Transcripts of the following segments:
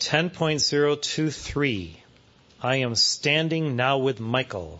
10.023. I am standing now with Michael.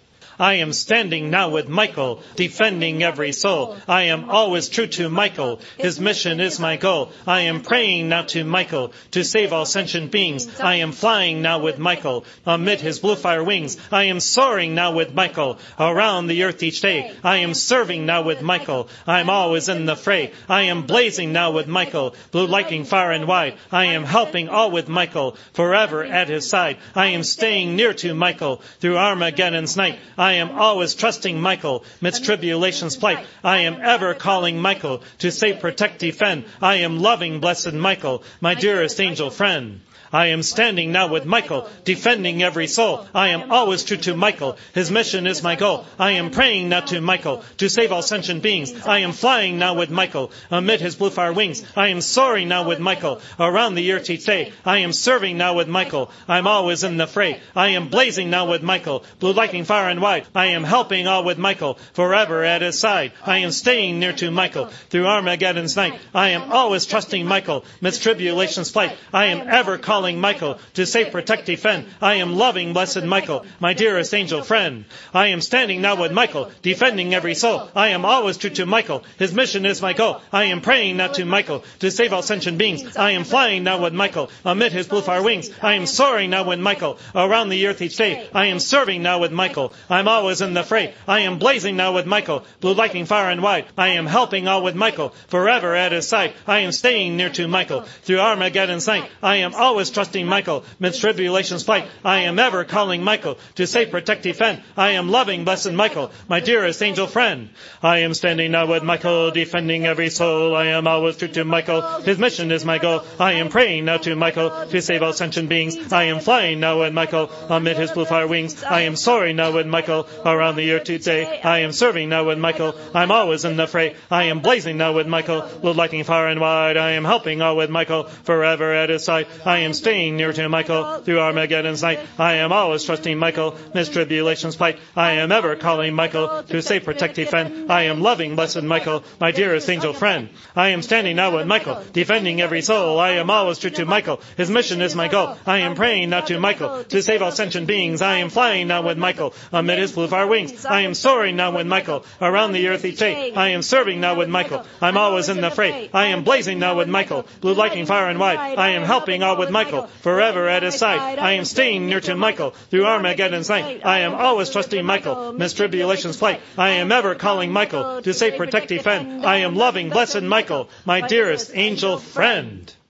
I am standing now with Michael, defending every soul. I am always true to Michael. His mission is my goal. I am praying now to Michael to save all sentient beings. I am flying now with Michael amid his blue fire wings. I am soaring now with Michael around the earth each day. I am serving now with Michael. I am always in the fray. I am blazing now with Michael, blue lightning far and wide. I am helping all with Michael, forever at his side. I am staying near to Michael through Armageddon's night. I am always trusting Michael midst tribulation's plight. I am ever calling Michael to save, protect, defend. I am loving blessed Michael, my dearest angel friend. I am standing now with Michael, defending every soul. I am always true to Michael. His mission is my goal. I am praying now to Michael to save all sentient beings. I am flying now with Michael amid his blue fire wings. I am soaring now with Michael around the earth each day. I am serving now with Michael. I am always in the fray. I am blazing now with Michael, blue lightning far and wide. I am helping all with Michael, forever at his side. I am staying near to Michael through Armageddon's night. I am always trusting Michael midst tribulation's plight. I am ever calling Michael to save, protect, defend. I am loving blessed Michael, my dearest angel friend. I am standing now with Michael, defending every soul. I am always true to Michael. His mission is my goal. I am praying now to Michael to save all sentient beings. I am flying now with Michael amid his blue fire wings. I am soaring now with Michael around the earth each day. I am serving now with Michael. I am always in the fray. I am blazing now with Michael, blue lightning far and wide. I am helping all with Michael, forever at his side. I am staying near to Michael through Armageddon's night. I am always trusting Michael midst tribulation's fight. I am ever calling Michael to save, protect, defend. I am loving blessed Michael, my dearest angel friend. I am standing now with Michael, defending every soul. I am always true to Michael. His mission is my goal. I am praying now to Michael to save all sentient beings. I am flying now with Michael amid his blue fire wings. I am soaring now with Michael around the earth today. I am serving now with Michael. I'm always in the fray. I am blazing now with Michael, blue lightning far and wide. I am helping all with Michael, forever at his side. I am staying near to Michael through Armageddon's night. I am always trusting Michael midst tribulation's plight. I am ever calling Michael to save, protect, defend. I am loving blessed Michael, my dearest angel friend. I am standing now with Michael, defending every soul. I am always true to Michael. His mission is my goal. I am praying now to Michael to save all sentient beings. I am flying now with Michael amid his blue fire wings. I am soaring now with Michael around the earth each day. I am serving now with Michael. I'm always in the fray. I am blazing now with Michael, blue lightning far and wide. I am helping all with Michael, forever at his side. I am staying near to Michael through Armageddon's night. I am always trusting Michael midst tribulation's flight. I am ever calling Michael to save, protect, defend. I am loving blessed Michael, my dearest angel friend.